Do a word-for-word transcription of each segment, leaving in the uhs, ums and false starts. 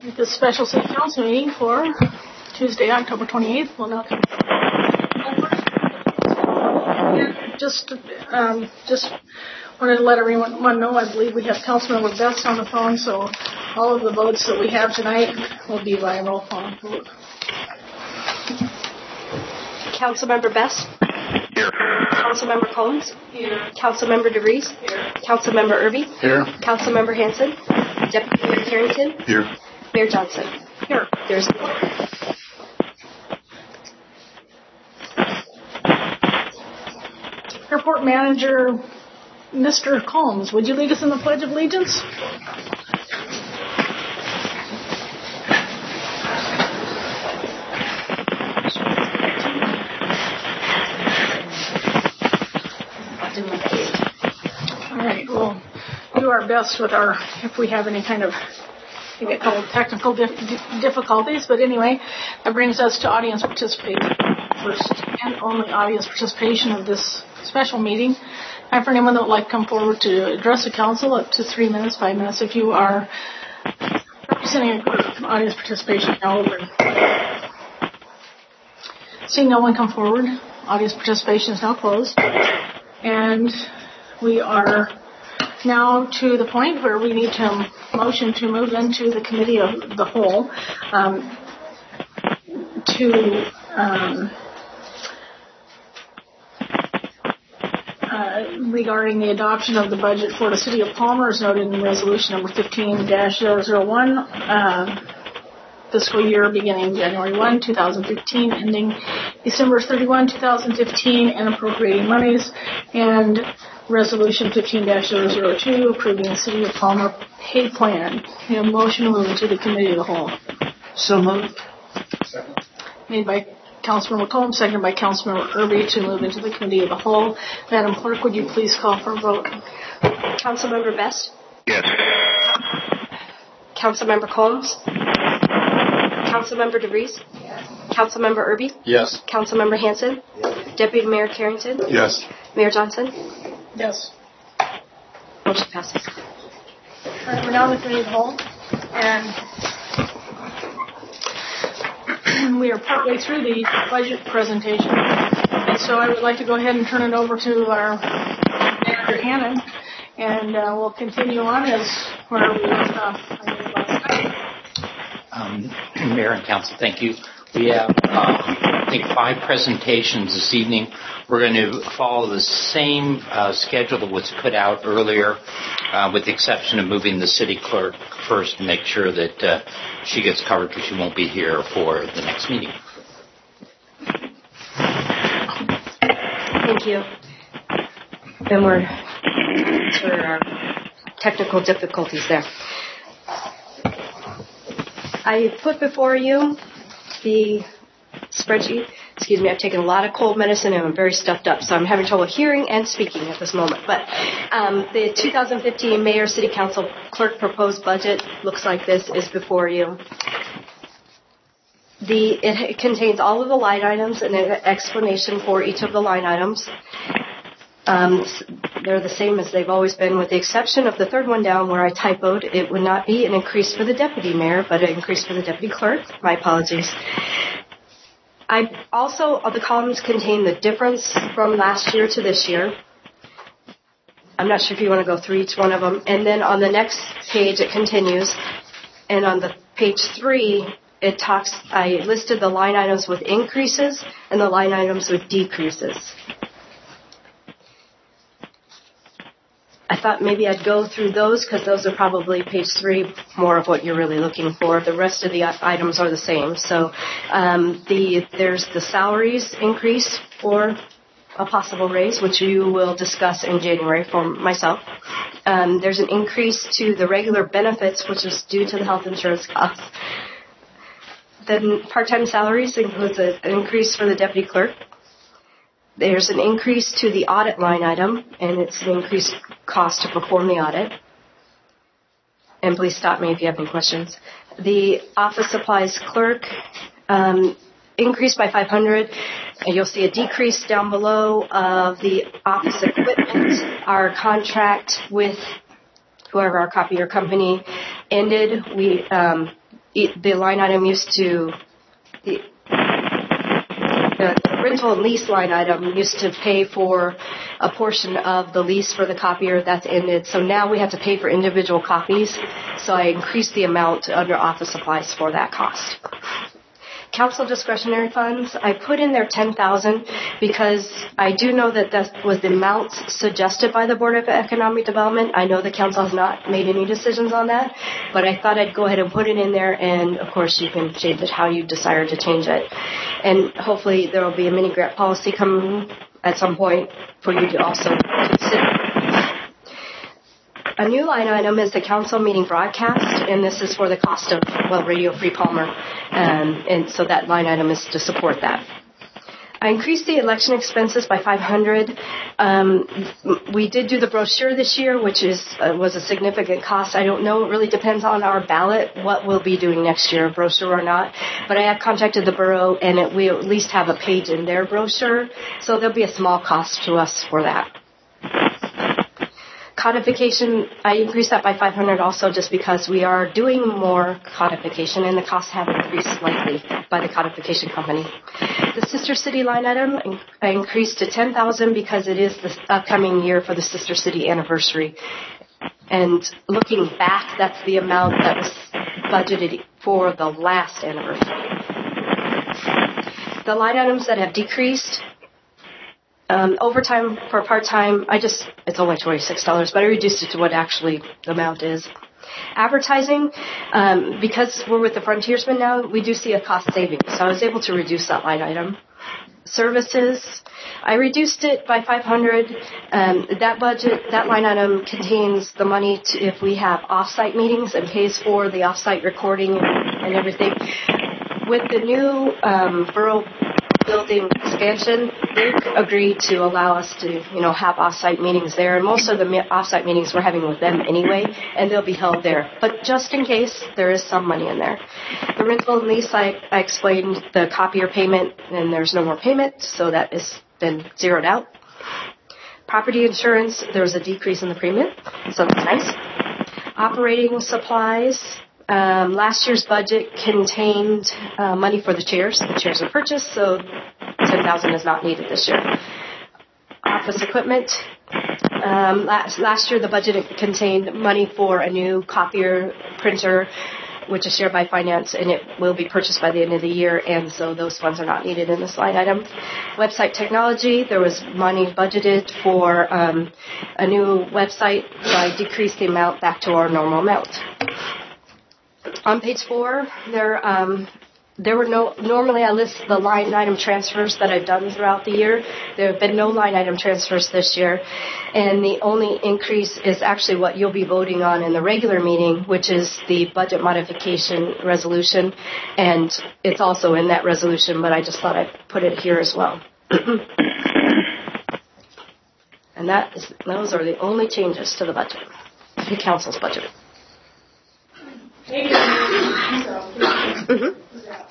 This special city council meeting for Tuesday, October twenty-eighth will now come. Just, um, just wanted to let everyone know, I believe we have Councilmember Best on the phone, so all of the votes that we have tonight will be by roll call vote. Councilmember Best? Here. Councilmember Combs? Here. Councilmember DeVries? Here. Councilmember Irby? Here. Councilmember Hanson? Deputy Mayor Carrington? Here. Mayor Johnson? Here. There's Airport Manager Mister Combs, would you lead us in the Pledge of Allegiance? All right, we'll do our best with our, if we have any kind of, I think they call it technical dif- difficulties, but anyway, that brings us to audience participation. First and only audience participation of this special meeting. And for anyone that would like to come forward to address the council, up to three minutes, five minutes. If you are representing a group, audience participation now over. Seeing no one come forward, audience participation is now closed. And we are now to the point where we need to motion to move into the committee of the whole um, to um, Uh, regarding the adoption of the budget for the City of Palmer as noted in resolution number fifteen dash zero zero one, uh, fiscal year beginning January first, twenty fifteen, ending December thirty-first, twenty fifteen, and appropriating monies, and resolution fifteen dash zero zero two, approving the City of Palmer pay plan. A motion to move into the committee of the whole. So moved. Second. Made by Councilmember Combs, seconded by Councilmember Irby to move into the committee of the whole. Madam Clerk, would you please call for a vote? Councilmember Best? Yes. Councilmember Combs? Councilmember DeVries? Yes. Councilmember Irby? Yes. Councilmember Hanson? Yes. Deputy Mayor Carrington? Yes. Mayor Johnson? Yes. Motion passes. All right, we're now in the committee of the whole, and we are partway through the budget presentation, and so I would like to go ahead and turn it over to our Manager Hannon, and uh, we'll continue on as where we left off. Um, Mayor and Council, thank you. We have, um, I think, five presentations this evening. We're going to follow the same uh, schedule that was put out earlier, uh, with the exception of moving the city clerk first to make sure that uh, she gets covered because she won't be here for the next meeting. Thank you. And we're for our technical difficulties there. I put before you the spreadsheet. Excuse me, I've taken a lot of cold medicine and I'm very stuffed up, so I'm having trouble hearing and speaking at this moment. But um, the two thousand fifteen Mayor City Council Clerk proposed budget looks like this is before you. The, it contains all of the line items and an explanation for each of the line items. Um, they're the same as they've always been, with the exception of the third one down where I typoed. It would not be an increase for the deputy mayor, but an increase for the deputy clerk. My apologies. I also, the columns contain the difference from last year to this year. I'm not sure if you want to go through each one of them. And then on the next page, it continues. And on the page three, it talks, I listed the line items with increases and the line items with decreases. I thought maybe I'd go through those because those are probably page three, more of what you're really looking for. The rest of the items are the same. So um, the there's the salaries increase for a possible raise, which you will discuss in January for myself. Um, there's an increase to the regular benefits, which is due to the health insurance costs. Then part-time salaries includes an increase for the deputy clerk. There's an increase to the audit line item, and it's an increased cost to perform the audit. And please stop me if you have any questions. The office supplies clerk um, increased by five hundred dollars. And you'll see a decrease down below of the office equipment. Our contract with whoever our copier company ended. We um, it, the line item used to, the, the rental and lease line item used to pay for a portion of the lease for the copier. That's ended. So now we have to pay for individual copies. So I increased the amount under office supplies for that cost. Council discretionary funds, I put in there ten thousand dollars because I do know that that was the amount suggested by the Board of Economic Development. I know the council has not made any decisions on that, but I thought I'd go ahead and put it in there, and of course you can change it how you desire to change it. And hopefully there will be a mini grant policy coming at some point for you to also consider. A new line item is the council meeting broadcast, and this is for the cost of, well, Radio Free Palmer, um, and so that line item is to support that. I increased the election expenses by five hundred dollars. Um, we did do the brochure this year, which is uh, was a significant cost. I don't know. It really depends on our ballot what we'll be doing next year, brochure or not. But I have contacted the borough, and it, we at least have a page in their brochure, so there'll be a small cost to us for that. Codification, I increased that by five hundred dollars also just because we are doing more codification and the costs have increased slightly by the codification company. The Sister City line item, I increased to ten thousand dollars because it is the upcoming year for the Sister City anniversary. And looking back, that's the amount that was budgeted for the last anniversary. The line items that have decreased, Um, overtime for part-time, I just, it's only twenty-six dollars, but I reduced it to what actually the amount is. Advertising, um, because we're with the Frontiersman now, we do see a cost savings, so I was able to reduce that line item. Services, I reduced it by five hundred dollars. Um, that budget, that line item contains the money to, if we have off-site meetings and pays for the off-site recording and, and everything. With the new um, borough building expansion, they agreed to allow us to, you know, have off-site meetings there. And most of the off-site meetings we're having with them anyway, and they'll be held there. But just in case, there is some money in there. The rental and lease, I, I explained the copier payment, and there's no more payment, so that has been zeroed out. Property insurance, there's a decrease in the premium, so that's nice. Operating supplies. Um, last year's budget contained uh, money for the chairs. The chairs are purchased, so ten thousand dollars is not needed this year. Office equipment. Um, last, last year the budget contained money for a new copier printer, which is shared by finance, and it will be purchased by the end of the year, and so those funds are not needed in this line item. Website technology, there was money budgeted for um, a new website, so I decreased the amount back to our normal amount. On page four, there um, there were no. Normally, I list the line item transfers that I've done throughout the year. There have been no line item transfers this year, and the only increase is actually what you'll be voting on in the regular meeting, which is the budget modification resolution, and it's also in that resolution. But I just thought I'd put it here as well. And that is, those are the only changes to the budget, the council's budget. Mm-hmm.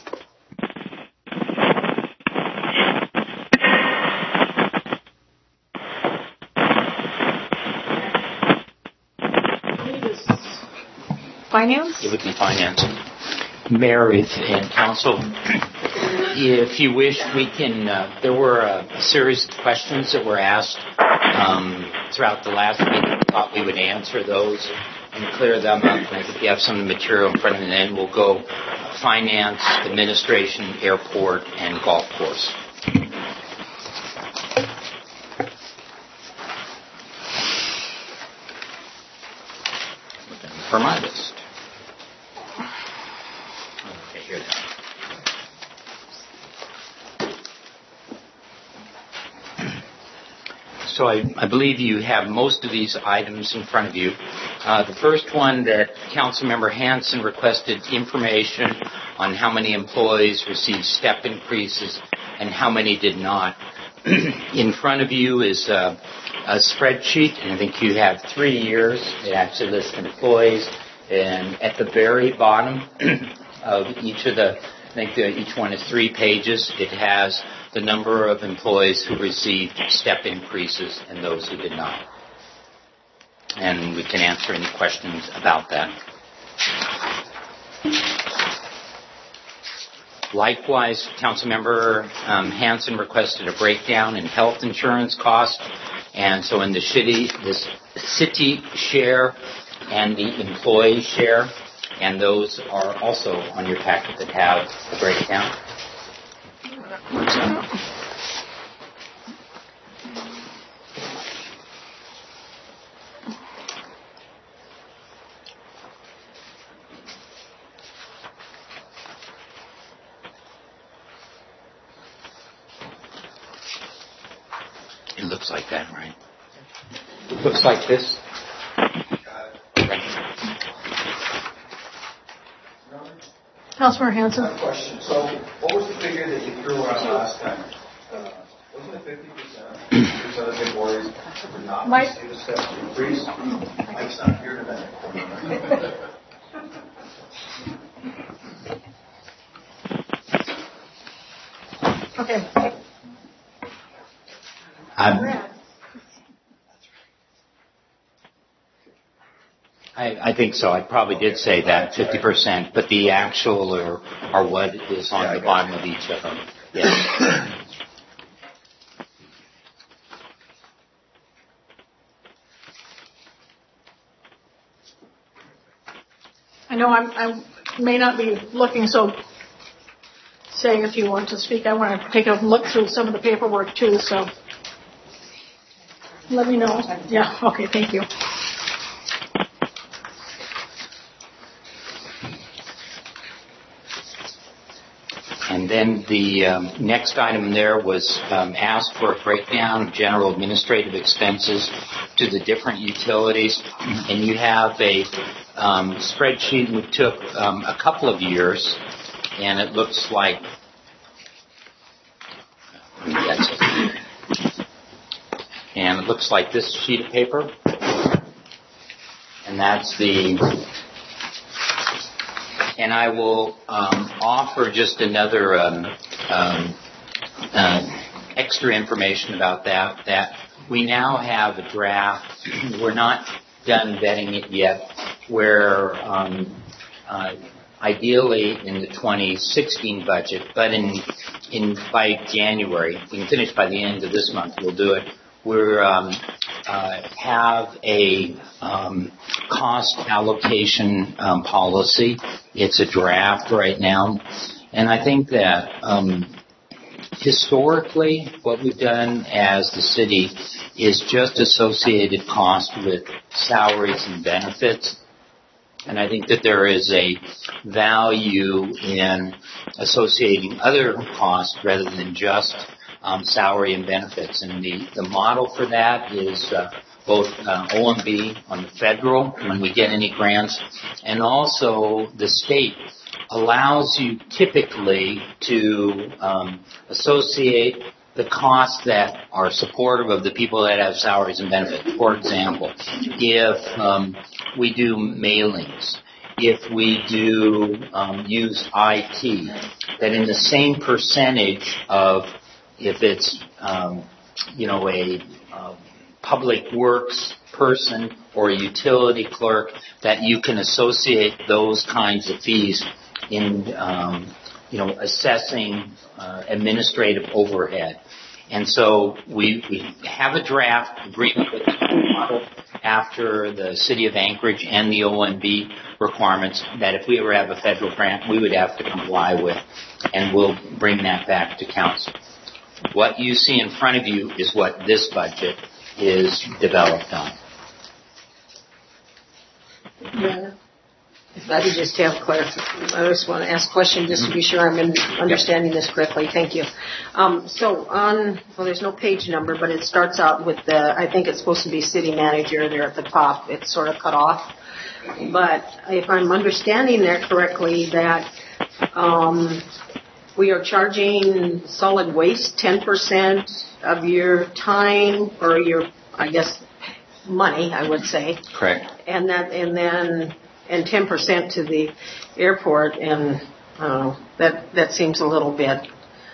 Finance? It would be finance. Mayor and council, if you wish, we can, uh, there were a, a series of questions that were asked um, throughout the last meeting. We thought we would answer those and clear them up. And I think you have some material in front of you, and then we'll go finance, administration, airport, and golf course. For my list. Okay, here they are. So I, I believe you have most of these items in front of you. Uh, the first one that Councilmember Hanson requested information on how many employees received step increases and how many did not. In front of you is uh, a spreadsheet, and I think you have three years. It actually lists employees, and at the very bottom of each of the, I think the, each one is three pages. It has the number of employees who received step increases and those who did not. And we can answer any questions about that. Likewise, Councilmember um, Hanson requested a breakdown in health insurance cost, and so in the city, this city share and the employee share, and those are also on your packet that have the breakdown. It looks like that, right? It looks like this. Councilmember Hanson. I have a question. So, what was the figure that you threw around last time? Uh, wasn't it fifty percent? Because other big boys would not Mike. see the steps to increase. Mike's not here tonight. Okay. Um, I, I think so. I probably did say that, fifty percent, but the actual are, are what is on Yeah, the bottom of each of them. Yes. I know I'm, I may not be looking, so say if you want to speak. I want to take a look through some of the paperwork too, so let me know. Yeah, okay, thank you. And then the um, next item there was um, asked for a breakdown of general administrative expenses to the different utilities. And you have a um, spreadsheet we took um, a couple of years, and it looks like and it looks like this sheet of paper, and that's the. And I will um, offer just another um, um, uh, extra information about that, that we now have a draft. We're not done vetting it yet, where um, uh, ideally in the twenty sixteen budget, but in, in by January, we can finish by the end of this month, we'll do it. We're um, uh, have a um, cost allocation um, policy. It's a draft right now, and I think that um, historically, what we've done as the city is just associated cost with salaries and benefits. And I think that there is a value in associating other costs rather than just um, salary and benefits. And the, the model for that is uh, both uh, O M B on the federal, when we get any grants, and also the state allows you typically to um, associate the costs that are supportive of the people that have salaries and benefits. For example, if um, we do mailings, if we do um, use I T, that in the same percentage of, if it's um, you know a uh, public works person or a utility clerk, that you can associate those kinds of fees in um, you know assessing uh, administrative overhead. And so we, we have a draft agreement with the model after the City of Anchorage and the O M B requirements that if we ever have a federal grant, we would have to comply with, and we'll bring that back to council. What you see in front of you is what this budget is developed on. Yeah. If I could just have clarification, I just want to ask a question just to be sure I'm in understanding this correctly. Thank you. Um, so on, well, there's no page number, but it starts out with the, I think it's supposed to be city manager there at the top. It's sort of cut off. But if I'm understanding that correctly, that um, we are charging solid waste ten percent of your time or your, I guess, money, I would say. Correct. And that, and then, and ten percent to the airport, and uh, that that seems a little bit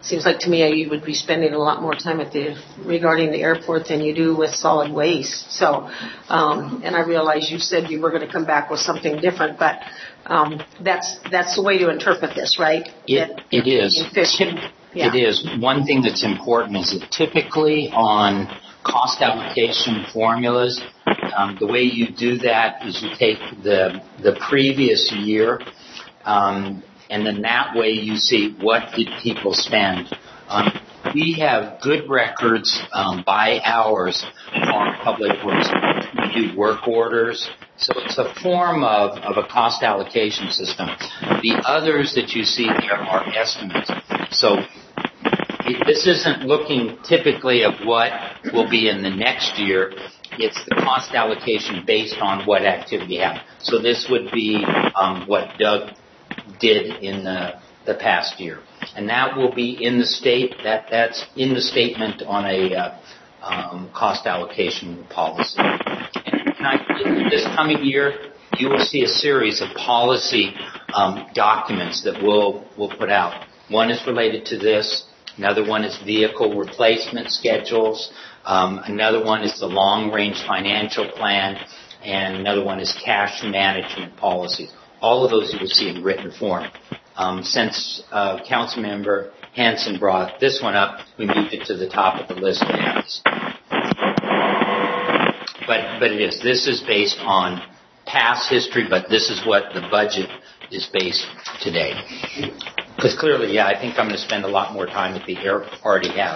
seems like to me you would be spending a lot more time at the regarding the airport than you do with solid waste. So, um, and I realize you said you were going to come back with something different, but um, that's that's the way to interpret this, right? It, that, it is. Fishing, yeah. It is. One thing that's important is that typically on cost allocation formulas, um, the way you do that is you take the the previous year, um, and then that way you see what did people spend. Um, we have good records um, by hours on public works. We do work orders, so it's a form of, of a cost allocation system. The others that you see there are estimates. So it, this isn't looking typically of what will be in the next year. It's the cost allocation based on what activity happened. So this would be um, what Doug did in the, the past year. And that will be in the state, that, that's in the statement on a uh, um, cost allocation policy. And I, in this coming year, you will see a series of policy um, documents that we'll, we'll put out. One is related to this. Another one is vehicle replacement schedules. Um, another one is the long-range financial plan. And another one is cash management policies. All of those you will see in written form. Um, since uh, Councilmember Hanson brought this one up, we moved it to the top of the list. But, but it is. This is based on past history, but this is what the budget is based today. Because clearly, yeah, I think I'm going to spend a lot more time at the airport. Already have.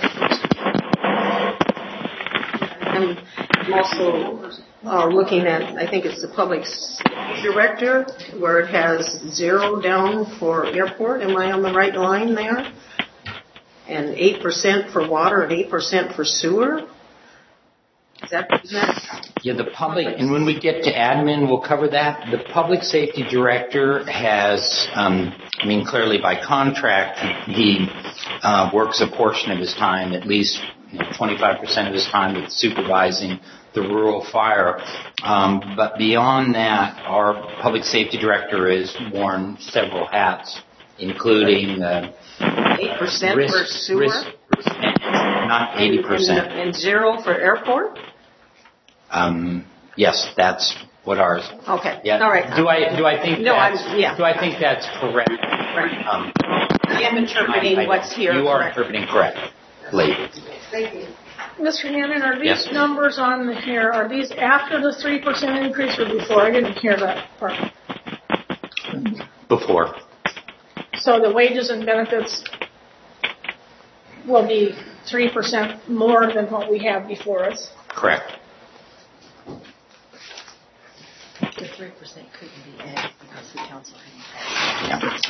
I'm also uh, looking at, I think it's the public director, where it has zero down for airport. Am I on the right line there? And eight percent for water and eight percent for sewer? Is that, is that? Yeah, the public, and when we get to admin, we'll cover that. The public safety director has, um, I mean, clearly by contract, he uh, works a portion of his time, at least you know, twenty-five percent of his time with supervising the rural fire. Um, but beyond that, our public safety director has worn several hats, including uh, eight percent risk, for sewer? Risk, risk not eighty percent. And, and, and zero for airport? Um, yes, that's what ours. Okay. Yeah. All right. Do I do I think no, that's, I'm, yeah. do I think that's correct? Right. Um, I am interpreting I, I, what's here. You are correct. interpreting correctly. Thank you. Mister Hannon, are these Yes. numbers on here, are these after the three percent increase or before? I didn't hear that part. Before. So the wages and benefits will be three percent more than what we have before us. Correct. The three percent couldn't be added because the council hadn't passed.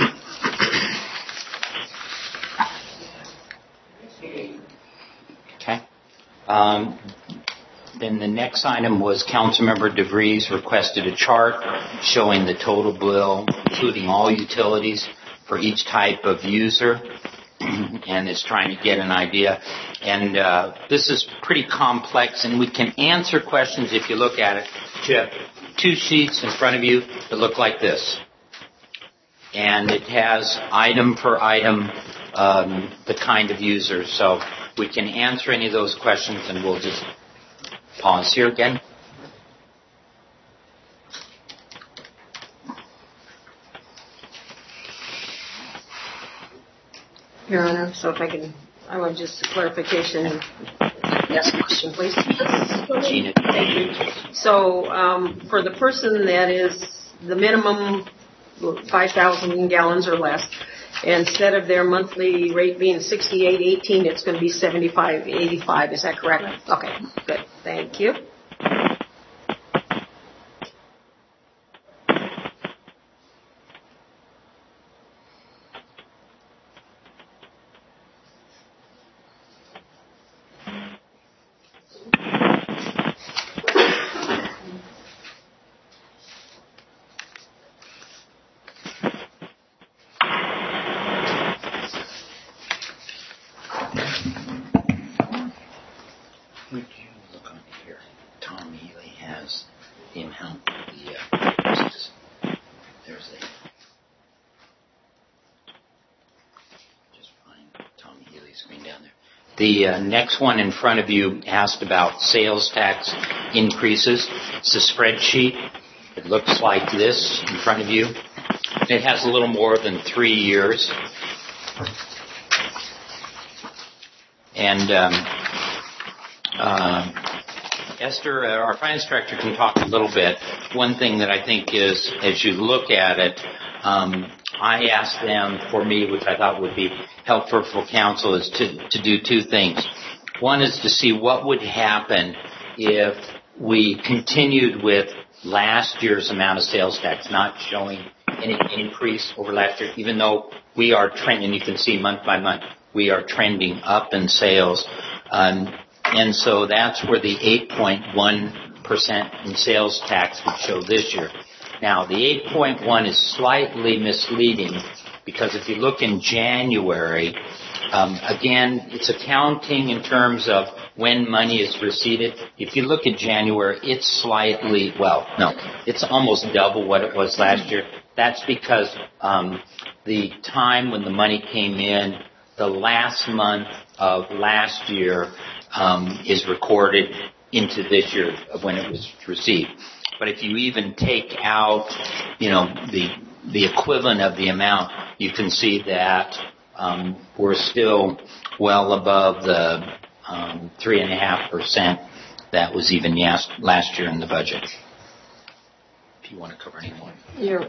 Yeah. Okay. Um, then the next item was Councilmember DeVries requested a chart showing the total bill, including all utilities for each type of user, and is trying to get an idea. And uh, this is pretty complex, and we can answer questions if you look at it. You have two sheets in front of you that look like this. And it has item per item um, the kind of user. So we can answer any of those questions, and we'll just pause here again. Your Honor, so if I can, I want just a clarification. Yes, question, please. Gina. Thank you. So, um, for the person that is the minimum five thousand gallons or less, instead of their monthly rate being sixty-eight eighteen, it's going to be seventy-five eighty-five. Is that correct? Okay, good. Thank you. Would you look on here? screen down there. The uh, next one in front of you asked about sales tax increases. It's a spreadsheet. It looks like this in front of you. It has a little more than three years. And um, uh, Esther, uh, our finance director, can talk a little bit. One thing that I think is, as you look at it, um, I asked them for me, which I thought would be helpful for council, is to, to do two things. One is to see what would happen if we continued with last year's amount of sales tax, not showing any increase over last year, even though we are trending, you can see month by month, we are trending up in sales. Um, and so that's where the eight point one percent in sales tax would show this year. Now, the eight point one is slightly misleading because if you look in January, um, again, it's accounting in terms of when money is received. If you look at January, it's slightly, well, no, it's almost double what it was last year. That's because um, the time when the money came in, the last month of last year um, is recorded into this year of when it was received. But if you even take out, you know, the the equivalent of the amount, you can see that um, we're still well above the um, three and a half percent that was even yes, last year in the budget. If you want to cover any more. You're,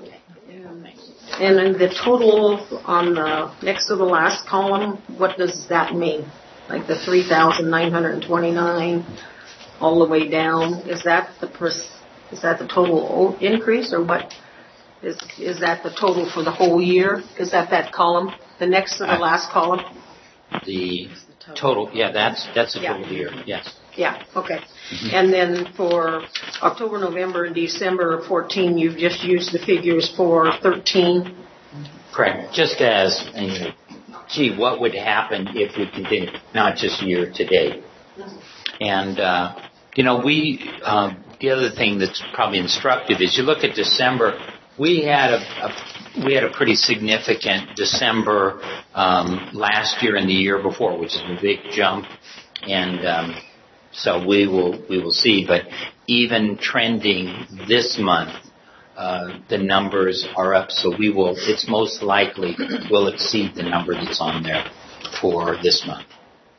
and then the total on the next to the last column, what does that mean? Like the three thousand nine hundred twenty-nine all the way down, is that the pers- is that the total increase, or what is is that the total for the whole year? Is that that column, the next to the uh, last column? The total, yeah, that's that's the total yeah. year, yes. Yeah, okay. Mm-hmm. And then for October, November, and December of fourteen, you've just used the figures for thirteen? Correct. Just as, you know, gee, what would happen if we continued, not just year to date? And, uh, you know, we, um, the other thing that's probably instructive is you look at December, we had a, a we had a pretty significant December um, last year and the year before, which is a big jump. And, um, So we will we will see, but even trending this month, uh, the numbers are up. So we will. It's most likely will exceed the number that's on there for this month.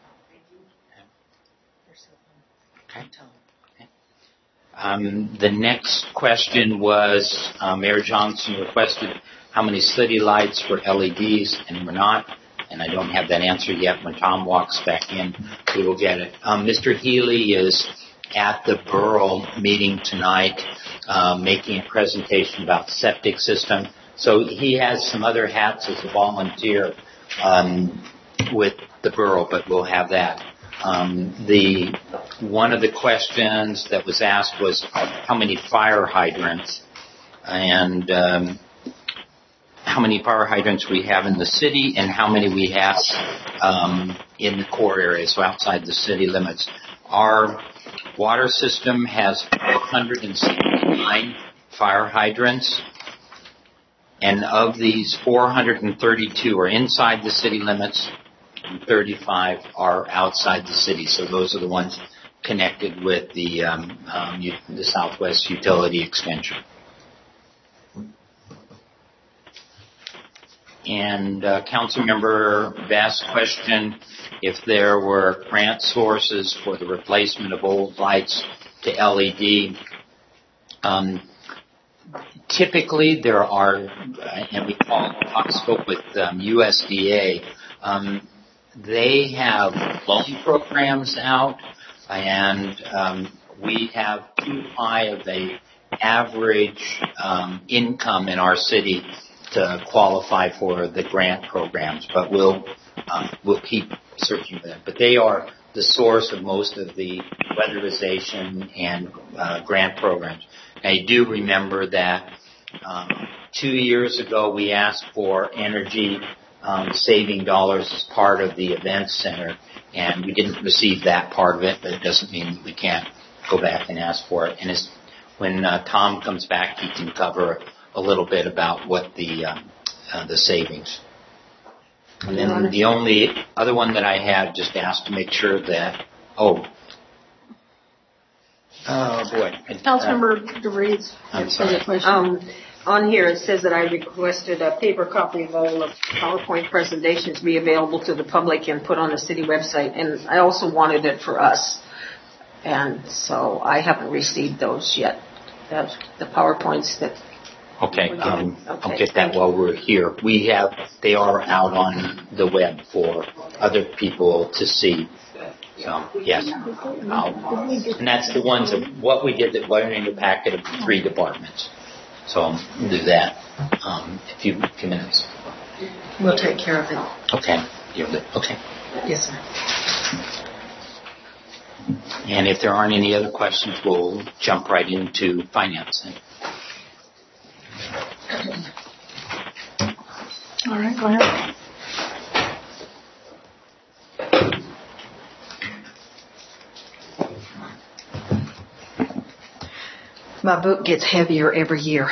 Okay. Okay. Um, the next question was uh, Mayor Johnson requested how many city lights were L E Ds and were not. And I don't have that answer yet. When Tom walks back in, we will get it. Um, Mister Healy is at the borough meeting tonight, uh, making a presentation about septic system. So he has some other hats as a volunteer um, with the borough, but we'll have that. Um, the one of the questions that was asked was how many fire hydrants, and um, how many fire hydrants we have in the city and how many we have um, in the core areas, so outside the city limits. Our water system has four hundred sixty-nine fire hydrants, and of these, four hundred thirty-two are inside the city limits and thirty-five are outside the city. So those are the ones connected with the, um, um, the Southwest Utility Extension. And uh, Councilmember Vest's question, if there were grant sources for the replacement of old lights to L E D, um, typically there are, and we call, I spoke with um, U S D A, um, they have loan programs out, and um, we have too high of a average um, income in our city to qualify for the grant programs, but we'll um, we'll keep searching for them. But they are the source of most of the weatherization and uh, grant programs. I do remember that um, two years ago we asked for energy um, saving dollars as part of the event center, and we didn't receive that part of it, but it doesn't mean we can't go back and ask for it. And it's, when uh, Tom comes back, he can cover a little bit about what the uh, uh, the savings. And then the only other one that I had, just asked to make sure that, oh, oh boy. Councilmember DeVries. I'm sorry. Um, on here it says that I requested a paper copy of all of PowerPoint presentations be available to the public and put on the city website, and I also wanted it for us. And so I haven't received those yet. That's the PowerPoints that. Okay, um, okay, I'll get that while we're here. We have, they are out on the web for other people to see. So, yes. I'll, and that's the ones of what we did that were in the packet of the three departments. So I'll do that um, in a few, few minutes. We'll take care of it. Okay. You're good. Okay. Yes, sir. And if there aren't any other questions, we'll jump right into financing. All right, go ahead. My book gets heavier every year.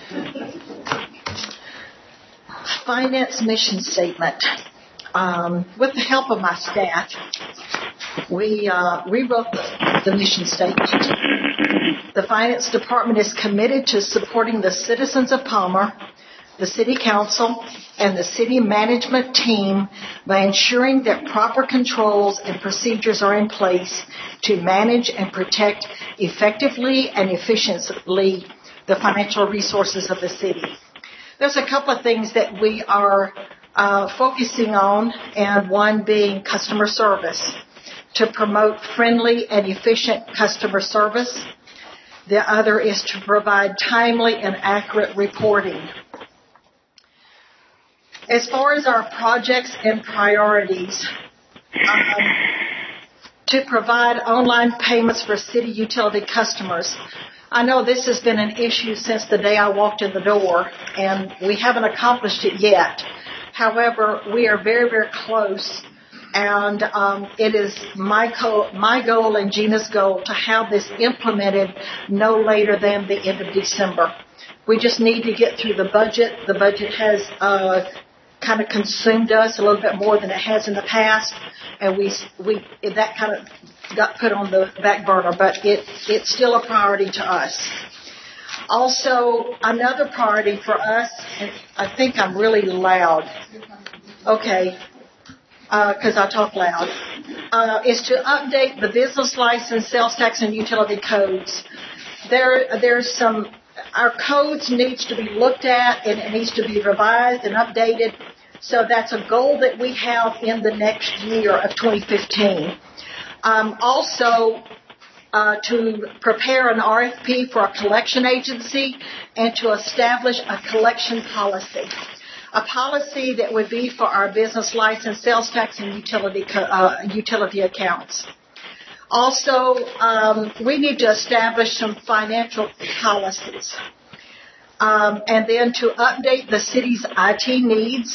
Finance mission statement. Um, with the help of my staff, we uh, rewrote the, the mission statement. The Finance Department is committed to supporting the citizens of Palmer, the City Council, and the City Management Team by ensuring that proper controls and procedures are in place to manage and protect effectively and efficiently the financial resources of the city. There's a couple of things that we are uh, focusing on, and one being customer service, to promote friendly and efficient customer service. The other is to provide timely and accurate reporting. As far as our projects and priorities, um, to provide online payments for city utility customers. I know this has been an issue since the day I walked in the door, and we haven't accomplished it yet. However, we are very, very close, and um, it is my, co- my goal and Gina's goal to have this implemented no later than the end of December. We just need to get through the budget. The budget has uh, kind of consumed us a little bit more than it has in the past, and we we that kind of got put on the back burner, but it it's still a priority to us. Also, another priority for us, and I think I'm really loud. Okay, because uh, I talk loud, uh, is to update the business license, sales tax, and utility codes. There, there's some. Our codes needs to be looked at, and it needs to be revised and updated. So that's a goal that we have in the next year of twenty fifteen. Um, also, uh, to prepare an R F P for a collection agency and to establish a collection policy. A policy that would be for our business license, sales tax, and utility co- uh, utility accounts. Also, um, we need to establish some financial policies. Um, and then to update the city's I T needs.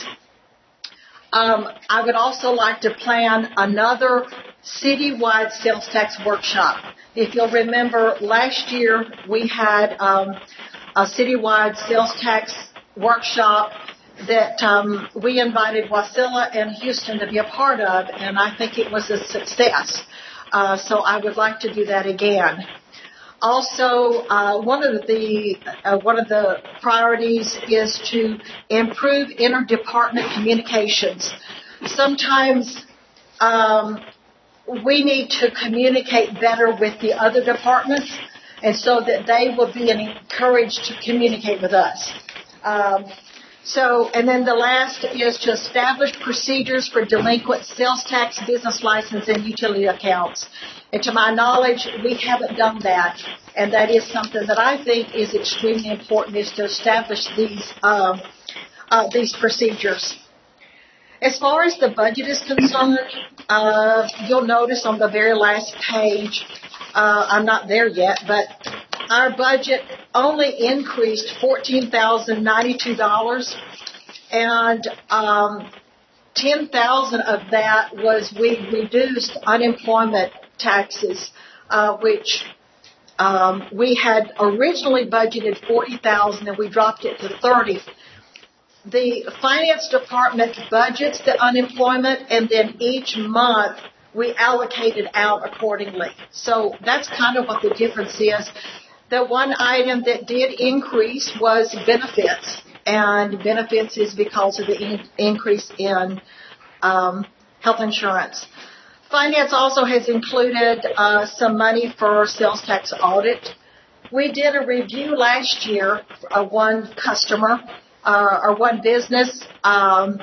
Um, I would also like to plan another citywide sales tax workshop. If you'll remember, last year we had um, a citywide sales tax workshop that um, we invited Wasilla and Houston to be a part of, and I think it was a success. Uh, so I would like to do that again. Also, uh, one of the uh, one of the priorities is to improve interdepartment communications. Sometimes um, we need to communicate better with the other departments, and so that they will be encouraged to communicate with us. Um, So, and then the last is to establish procedures for delinquent sales tax, business license, and utility accounts. And to my knowledge, we haven't done that. And that is something that I think is extremely important, is to establish these, uh, uh, these procedures. As far as the budget is concerned, uh, you'll notice on the very last page, uh, I'm not there yet, but our budget only increased fourteen thousand ninety-two dollars, and um, ten thousand dollars of that was we reduced unemployment taxes, uh, which um, we had originally budgeted forty thousand dollars, and we dropped it to thirty thousand dollars. the finance department budgets the unemployment, and then each month we allocate it out accordingly. So that's kind of what the difference is. The one item that did increase was benefits, and benefits is because of the in- increase in um, health insurance. Finance also has included uh, some money for sales tax audit. We did a review last year of one customer uh, or one business. Um,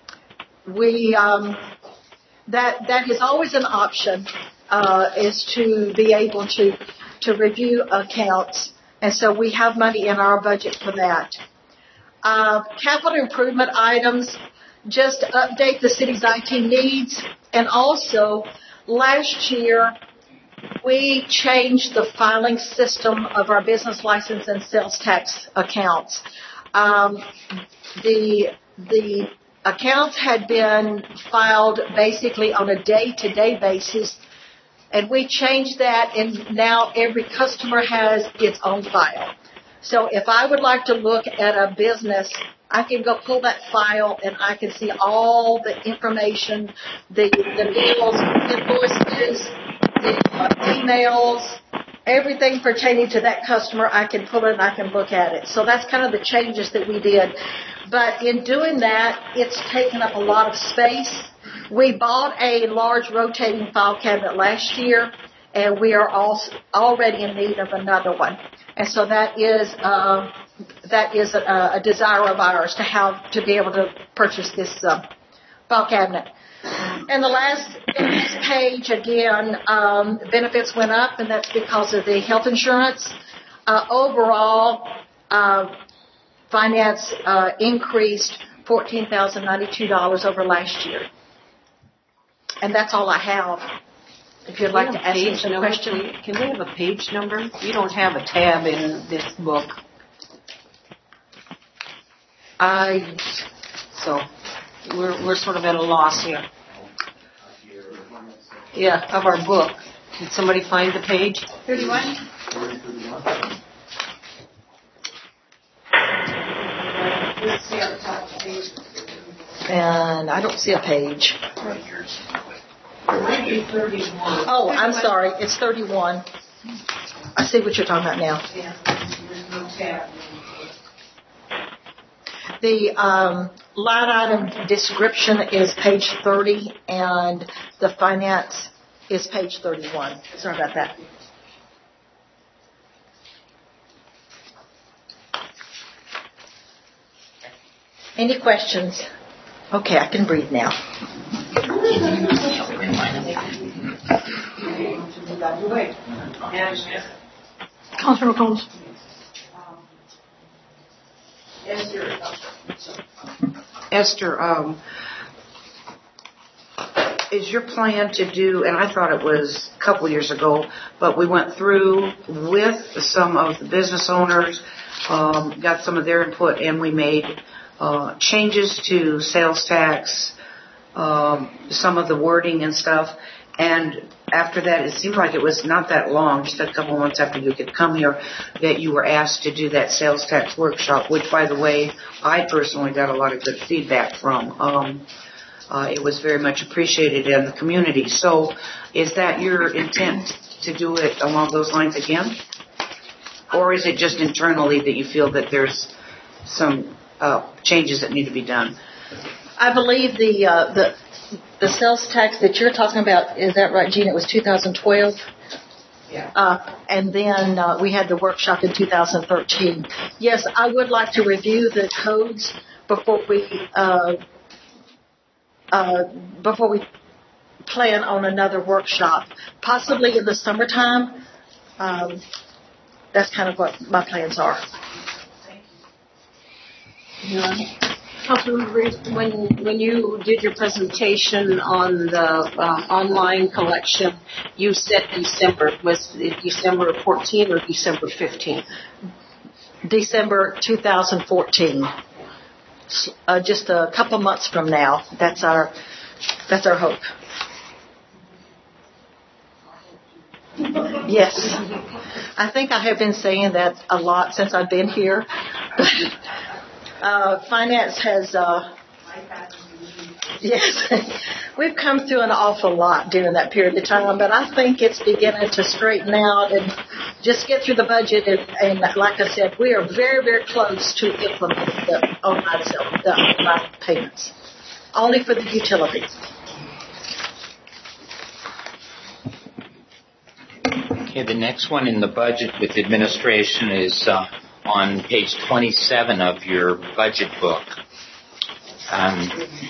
we um, that that is always an option uh, is to be able to to review accounts, and so we have money in our budget for that. Uh, capital improvement items just update the city's I T needs, and also last year we changed the filing system of our business license and sales tax accounts. Um, the the accounts had been filed basically on a day-to-day basis, and we changed that, and now every customer has its own file. So if I would like to look at a business, I can go pull that file and I can see all the information, the, the bills, invoices, the uh, emails, everything pertaining to that customer. I can pull it and I can look at it. So that's kind of the changes that we did. But in doing that, it's taken up a lot of space. We bought a large rotating file cabinet last year, and we are also already in need of another one. And so that is uh, that is a, a desire of ours to have to be able to purchase this uh, file cabinet. And the last, the last page again, um, benefits went up, and that's because of the health insurance. Uh, overall, uh, finance uh, increased fourteen thousand ninety-two dollars over last year. And that's all I have. If you'd like to ask me some questions. Can we have a page number? You don't have a tab in this book. I, so we're, we're sort of at a loss here. Yeah, of our book. Did somebody find the page? thirty-one. And I don't see a page. Oh, I'm sorry. It's thirty-one. I see what you're talking about now. The um, line item description is page thirty, and the finance is page thirty-one. Sorry about that. Any questions? Okay, I can breathe now. Councilor Combs. Esther, um, is your plan to do, and I thought it was a couple years ago, but we went through with some of the business owners, um, got some of their input, and we made uh, changes to sales tax, um, some of the wording and stuff. And after that, it seemed like it was not that long, just a couple months after you could come here, that you were asked to do that sales tax workshop, which, by the way, I personally got a lot of good feedback from. Um, uh, it was very much appreciated in the community. So is that your intent to do it along those lines again? Or is it just internally that you feel that there's some uh, changes that need to be done? I believe the uh, the the sales tax that you're talking about, is that right, Gina? It was two thousand twelve? Yeah. Uh, and then uh, we had the workshop in two thousand thirteen. Yes, I would like to review the codes before we uh, uh, before we plan on another workshop, possibly in the summertime. Um, that's kind of what my plans are. Yeah. Councilor Reed. When when you did your presentation on the uh, online collection, you said December. Was it December fourteenth or December fifteenth? December two thousand fourteen. Uh, just a couple months from now. That's our that's our hope. Yes. I think I have been saying that a lot since I've been here. Uh, finance has, uh, yes, we've come through an awful lot during that period of time, but I think it's beginning to straighten out and just get through the budget. And, and like I said, we are very, very close to implementing the online, the online payments, only for the utilities. Okay, the next one in the budget with administration is uh, on page twenty-seven of your budget book. Um,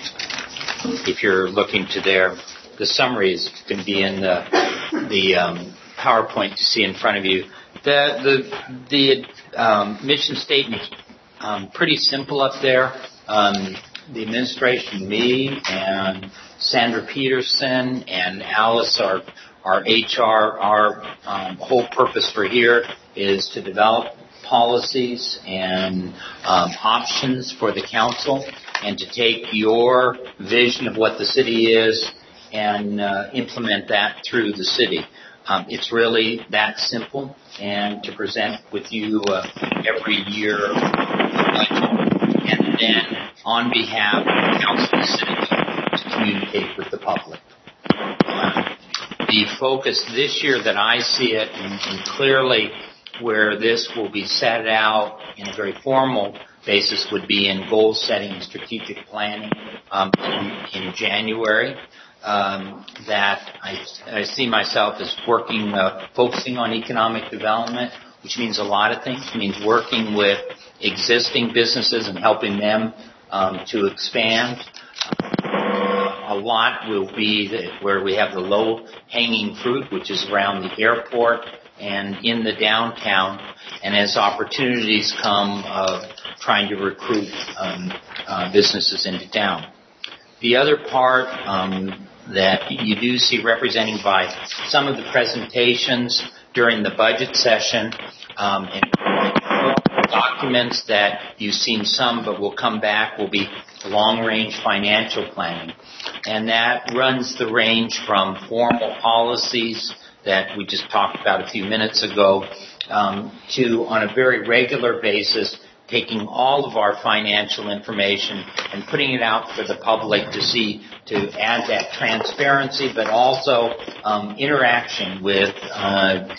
if you're looking to there, the summary is going to be in the the um, PowerPoint to see in front of you. The the the um, mission statement is um, pretty simple up there. Um, the administration, me and Sandra Peterson and Alice, our our H R, our um, whole purpose for here is to develop policies and um, options for the council, and to take your vision of what the city is and uh, implement that through the city. Um, it's really that simple, and to present with you uh, every year budget, and then on behalf of the council and the city to communicate with the public. Uh, the focus this year that I see it, and, and clearly where this will be set out in a very formal basis, would be in goal setting and strategic planning um, in, in January. Um, that I, I see myself as working, uh, focusing on economic development, which means a lot of things. It means working with existing businesses and helping them um, to expand. A lot will be the, where we have the low-hanging fruit, which is around the airport and in the downtown, and as opportunities come of trying to recruit um, uh, businesses into town. The other part um, that you do see representing by some of the presentations during the budget session um, and documents that you've seen some but will come back will be long-range financial planning. And that runs the range from formal policies that we just talked about a few minutes ago um, to, on a very regular basis, taking all of our financial information and putting it out for the public to see, to add that transparency, but also um, interaction with uh,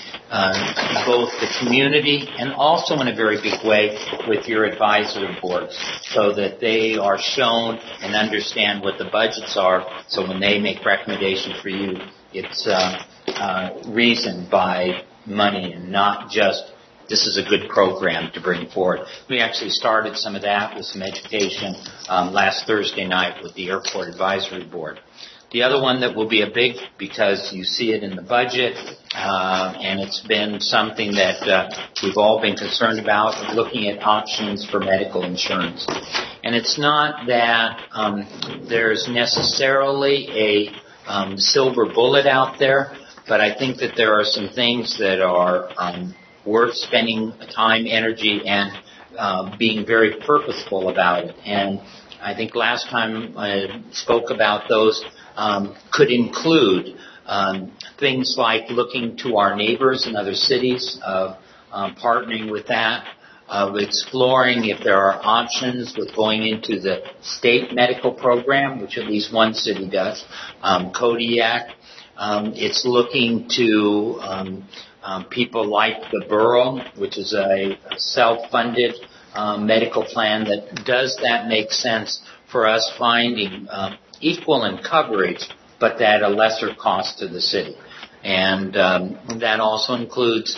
uh, both the community and also in a very big way with your advisory boards, so that they are shown and understand what the budgets are, so when they make recommendations for you, it's uh, uh, reasoned by money and not just this is a good program to bring forward. We actually started some of that with some education um, last Thursday night with the Airport Advisory Board. The other one that will be a big, because you see it in the budget, uh, and it's been something that uh, we've all been concerned about, of looking at options for medical insurance. And it's not that um, there's necessarily a um, silver bullet out there, but I think that there are some things that are um, worth spending time, energy, and uh, being very purposeful about it. And I think last time I spoke about those um, could include um, things like looking to our neighbors in other cities, uh, um, partnering with that, of exploring if there are options with going into the state medical program, which at least one city does, um, Kodiak. Um, it's looking to um, um, people like the borough, which is a, a self-funded um, medical plan that does that make sense for us finding um, equal in coverage, but at a lesser cost to the city. And um, that also includes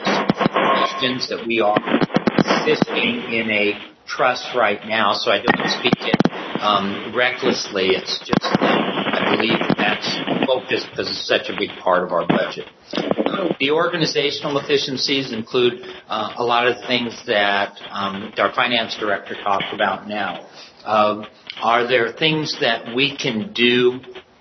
questions that we are assisting in a trust right now, so I don't speak it um, recklessly. It's just that I believe that that's focused because it's such a big part of our budget. The organizational efficiencies include uh, a lot of things that um, our finance director talked about now. Uh, are there things that we can do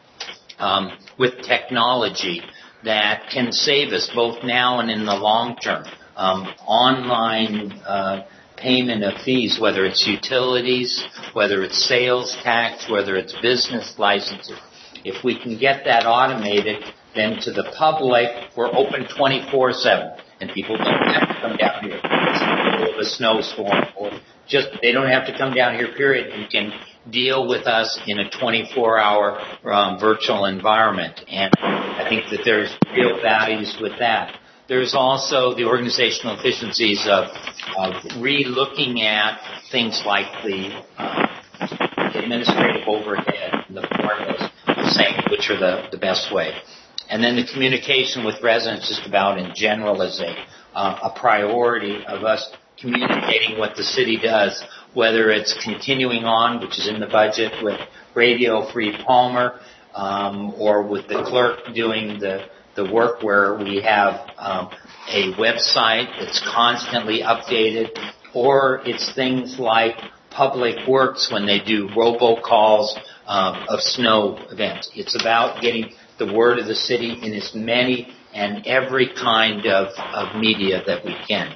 um, with technology that can save us both now and in the long term? Um, online uh, payment of fees, whether it's utilities, whether it's sales tax, whether it's business licenses. If we can get that automated, then to the public, we're open twenty-four seven, and people don't have to come down here in the middle of a snowstorm or just, they don't have to come down here, period, and can deal with us in a twenty-four hour um, virtual environment. And I think that there's real values with that. There's also the organizational efficiencies of, of re-looking at things like the uh, administrative overhead and the formulas, saying which are the, the best way. And then the communication with residents just about in general is a, uh, a priority of us communicating what the city does, whether it's continuing on, which is in the budget with Radio Free Palmer, um, or with the clerk doing the, the work where we have um, a website that's constantly updated, or it's things like Public Works when they do robocalls um, of snow events. It's about getting the word of the city in as many and every kind of, of media that we can.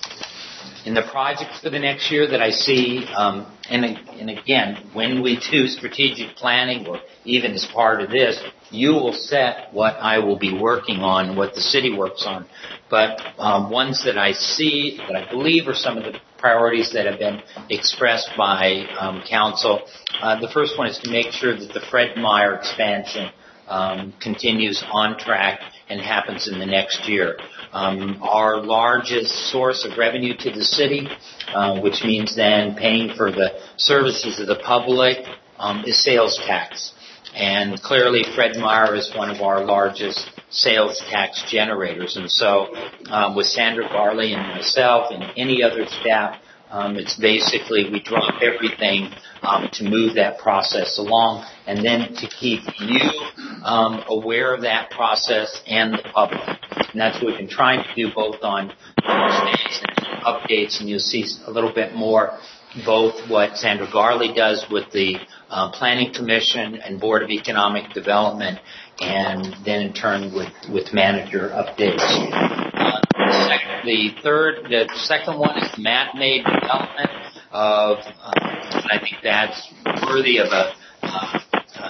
In the projects for the next year that I see, um, and, and again, when we do strategic planning or even as part of this, you will set what I will be working on, what the city works on. But um, ones that I see, that I believe are some of the priorities that have been expressed by um, council. Uh, the first one is to make sure that the Fred Meyer expansion um, continues on track and happens in the next year. Um, our largest source of revenue to the city, uh, which means then paying for the services of the public, um, is sales tax. And clearly Fred Meyer is one of our largest sales tax generators. And so um, with Sandra Garley and myself and any other staff, um, it's basically we drop everything um, to move that process along and then to keep you um, aware of that process and the public. And that's what we've been trying to do both on Thursdays and updates, and you'll see a little bit more both what Sandra Garley does with the uh, Planning Commission and Board of Economic Development, and then in turn with, with manager updates. Uh, the, second, the third, the second one is mat-made development of, uh, and I think that's worthy of a uh,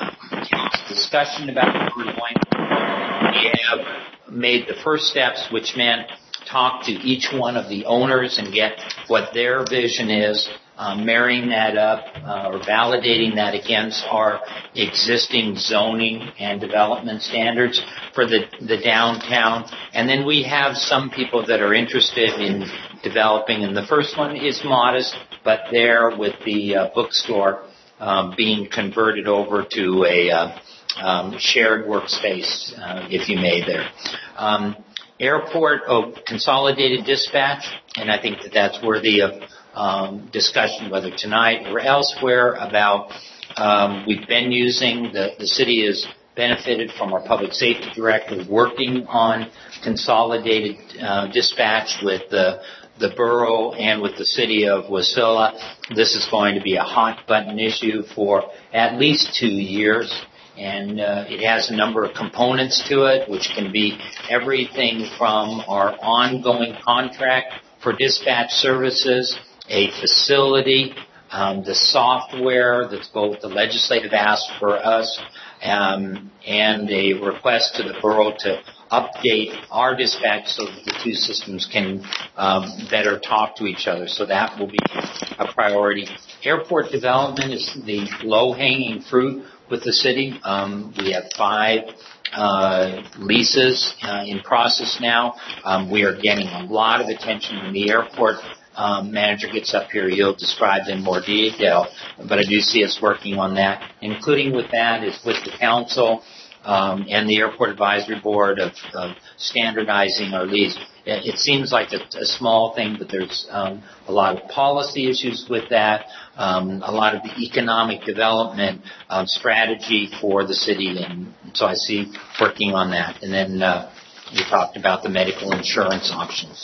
uh, discussion about what we're going. We have made the first steps, which meant talk to each one of the owners and get what their vision is. Um, marrying that up uh, or validating that against our existing zoning and development standards for the, the downtown. And then we have some people that are interested in developing, and the first one is modest, but there with the uh, bookstore um, being converted over to a uh, um, shared workspace, uh, if you may, there. Um, airport oh, consolidated dispatch, and I think that that's worthy of Um, discussion, whether tonight or elsewhere, about um, we've been using, the, the city has benefited from our public safety director working on consolidated uh, dispatch with the, the borough and with the city of Wasilla. This is going to be a hot button issue for at least two years. And uh, it has a number of components to it, which can be everything from our ongoing contract for dispatch services, a facility, um, the software that's both the legislative ask for us um, and a request to the borough to update our dispatch so that the two systems can um, better talk to each other. So that will be a priority. Airport development is the low-hanging fruit with the city. Um, we have five uh, leases uh, in process now. Um, we are getting a lot of attention when the airport Um, manager gets up here, he'll describe in more detail, but I do see us working on that. Including with that is with the council um, and the airport advisory board of, of standardizing our lease. It, it seems like a, a small thing, but there's um, a lot of policy issues with that, um, a lot of the economic development um, strategy for the city, and so I see working on that. And then uh, we talked about the medical insurance options.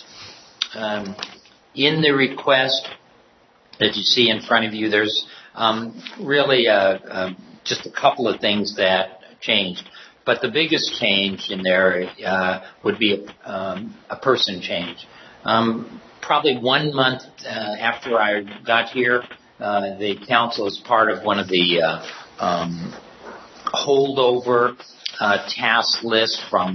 Um, In the request that you see in front of you, there's um, really uh, uh, just a couple of things that changed. But the biggest change in there uh, would be a, um, a person change. Um, probably one month uh, after I got here, uh, the council is part of one of the uh, um, holdover uh, task lists from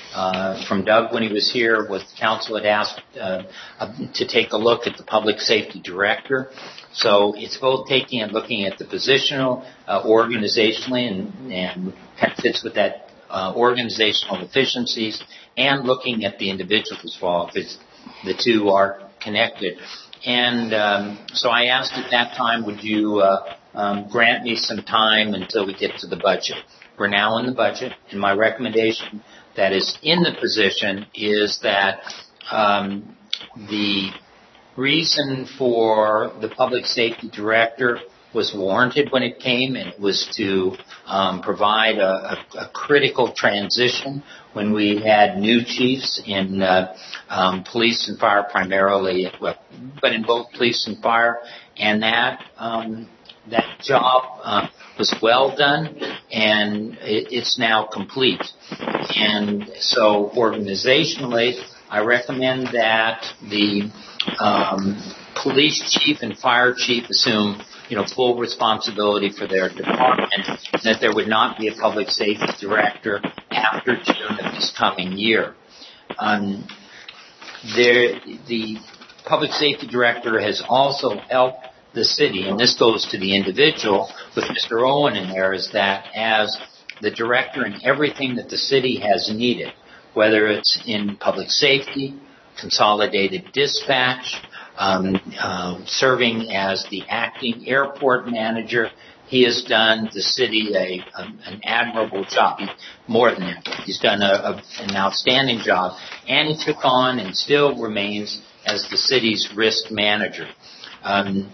uh, from Doug when he was here, was council had asked uh, uh, to take a look at the public safety director. So it's both taking and looking at the positional, uh, organizationally, and, and kind of fits with that uh, organizational efficiencies, and looking at the individuals as well, because the two are connected. And um, so I asked at that time, would you uh, um, grant me some time until we get to the budget? We're now in the budget, and my recommendation that is in the position is that um, the reason for the public safety director was warranted when it came, and it was to um, provide a, a, a critical transition when we had new chiefs in uh, um, police and fire primarily, but in both police and fire, and that um, that job uh, was well done, and it, it's now complete. And so organizationally, I recommend that the um, police chief and fire chief assume, you know, full responsibility for their department, and that there would not be a public safety director after June of this coming year. Um, there, the public safety director has also helped the city, and this goes to the individual with Mister Owen in there, is that as the director in everything that the city has needed, whether it's in public safety, consolidated dispatch, um, uh, serving as the acting airport manager, he has done the city a, a an admirable job. He, more than that, he's done a, a, an outstanding job, and he took on and still remains as the city's risk manager. Um,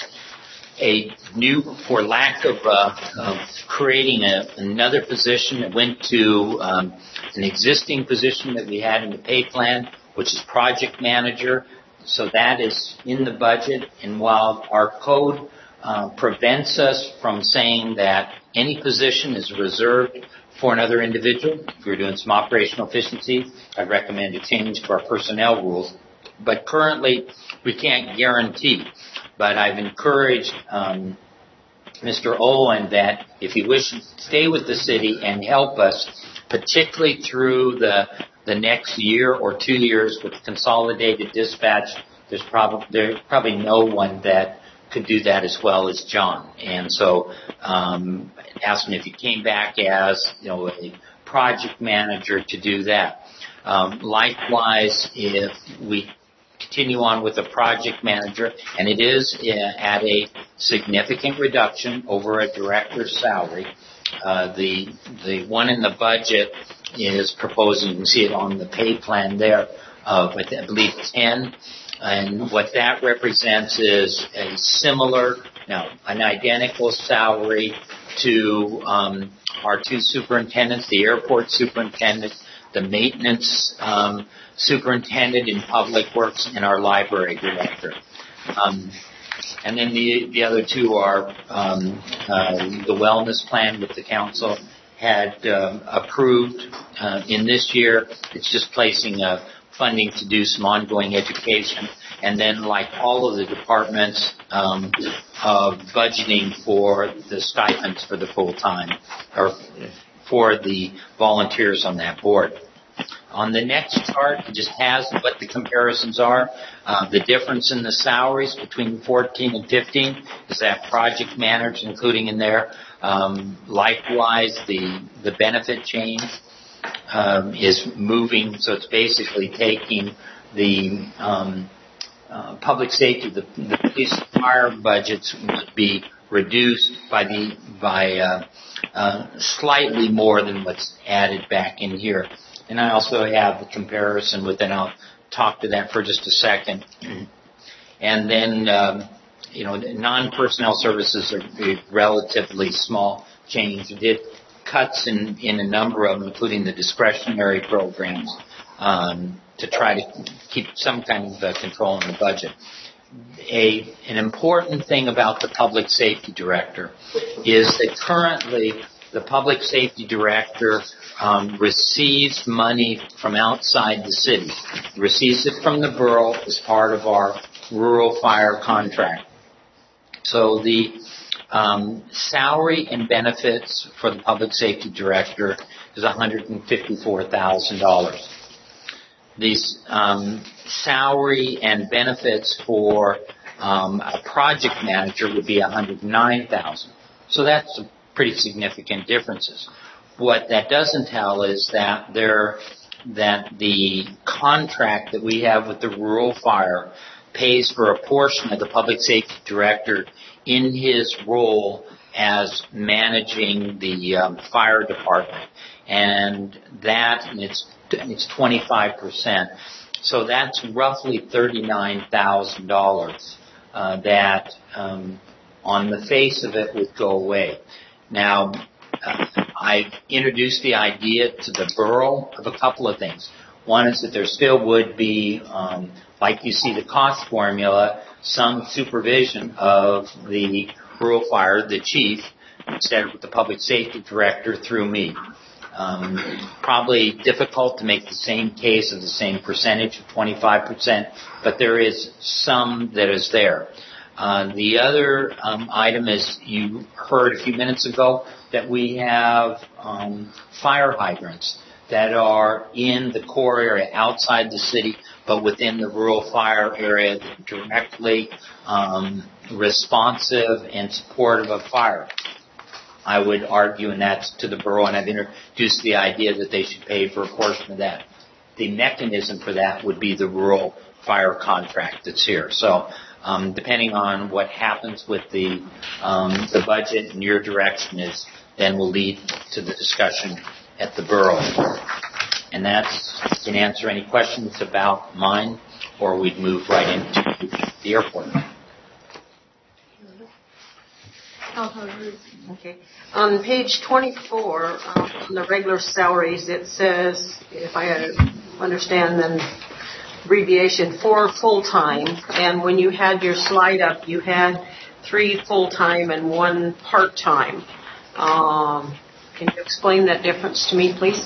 a new, for lack of, uh, of creating a, another position, it went to um, an existing position that we had in the pay plan, which is project manager. So that is in the budget. And while our code uh, prevents us from saying that any position is reserved for another individual, if we're doing some operational efficiency, I'd recommend a change to our personnel rules. But currently, we can't guarantee. But I've encouraged um, Mister Owen that if he wishes to stay with the city and help us, particularly through the the next year or two years with consolidated dispatch, there's probably there's probably no one that could do that as well as John. And so um, asked him if he came back as, you know, a project manager to do that. Um, likewise, if we continue on with a project manager, and it is at a significant reduction over a director's salary. Uh, the the one in the budget is proposing, you can see it on the pay plan there, of I believe ten, and what that represents is a similar, now an identical salary to um, our two superintendents, the airport superintendent, the maintenance um, superintendent in public works, and our library director. Um, and then the the other two are um, uh, the wellness plan that the council had uh, approved uh, in this year. It's just placing uh, funding to do some ongoing education, and then like all of the departments, um, uh, budgeting for the stipends for the full time or for the volunteers on that board. On the next chart, it just has what the comparisons are. Uh, the difference in the salaries between fourteen and fifteen is that project manager, including in there. Um, likewise, the the benefit change um, is moving, so it's basically taking the um, uh, public safety, the, the police and fire budgets would be reduced by the by uh, uh, slightly more than what's added back in here. And I also have the comparison with, and I'll talk to that for just a second. And then, um, you know, non-personnel services are a relatively small change. We did cuts in, in a number of them, including the discretionary programs, um, to try to keep some kind of uh, control in the budget. A, an important thing about the public safety director is that currently the public safety director um, receives money from outside the city. Receives it from the borough as part of our rural fire contract. So the Um, salary and benefits for the public safety director is one hundred fifty-four thousand dollars. The um, salary and benefits for um, a project manager would be one hundred nine thousand dollars. So that's a pretty significant differences. What that doesn't tell is that there that the contract that we have with the rural fire pays for a portion of the public safety director in his role as managing the um, fire department, and that and it's it's twenty-five percent. So that's roughly thirty-nine thousand dollars uh, that, um, on the face of it, would go away. Now, uh, I've introduced the idea to the borough of a couple of things. One is that there still would be, um, like you see the cost formula, some supervision of the rural fire, the chief, instead of the public safety director through me. Um, probably difficult to make the same case of the same percentage of twenty-five percent, but there is some that is there. Uh, the other um, item is you heard a few minutes ago that we have um, fire hydrants that are in the core area outside the city, but within the rural fire area, directly um, responsive and supportive of fire. I would argue, and that's to the borough, and I've introduced the idea that they should pay for a portion of that. The mechanism for that would be the rural fire contract that's here. So um, depending on what happens with the um, the budget and your direction is, then will lead to the discussion at the borough. And that's can answer any questions about mine, or we'd move right into the airport. Okay. On page twenty-four, um, on the regular salaries, it says, if I understand the abbreviation, four full-time. And when you had your slide up, you had three full-time and one part-time. Um, can you explain that difference to me, please?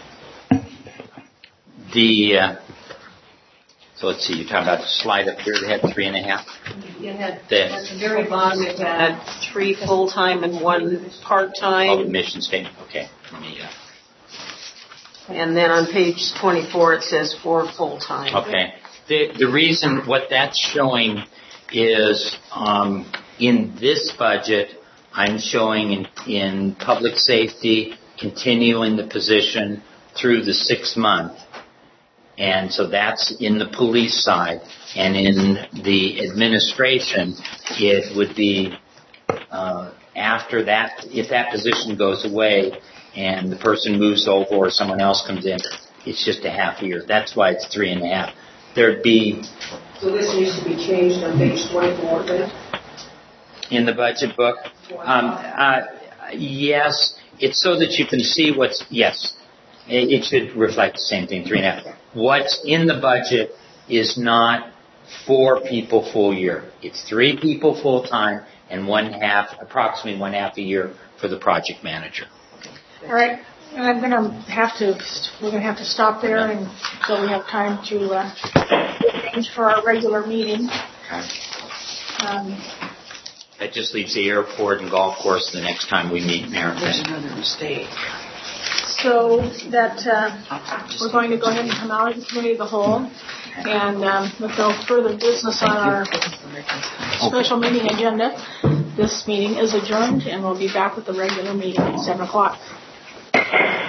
The uh, so let's see. You're talking about the slide up here. They had three and a half. You had the, at the very bottom. It had three full-time and one part-time. Oh, the mission statement. Okay. Let me. Uh, and then on page twenty-four, it says four full-time. Okay. The the reason what that's showing is um, in this budget, I'm showing in, in public safety continuing the position through the sixth month. And so that's in the police side. And in the administration, it would be uh, after that, if that position goes away and the person moves over or someone else comes in, it's just a half year. That's why it's three and a half. There'd be... So this needs to be changed on page twenty-four, then? In the budget book? Um, uh, yes. It's so that you can see what's... Yes. It, it should reflect the same thing, three and a half. What's in the budget is not four people full year. It's three people full time and one half, approximately one half a year for the project manager. All right. I'm going to have to, we're going to have to stop there and so we have time to uh, change for our regular meeting. Okay. Um, that just leaves the airport and golf course the next time we meet, Mary. There's another mistake. So that uh, we're going to go ahead and come out of the committee of the whole, and um, with no further business on our special meeting agenda, this meeting is adjourned, and we'll be back with the regular meeting at seven o'clock.